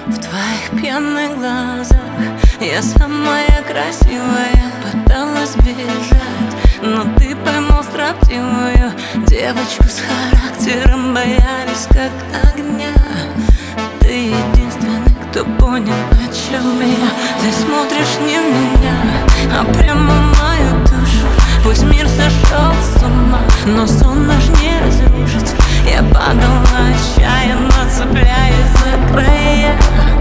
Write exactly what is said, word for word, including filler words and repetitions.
В твоих пьяных глазах я самая красивая. Пыталась бежать, но ты поймал строптивую девочку с характером, боялись как огня. Ты единственный, кто понял, о чем я. Ты смотришь не в меня, а прямо в мою душу. Пусть мир сошел с ума, но сон наш не разрушить. Я падала отчаянно, цепляясь за края.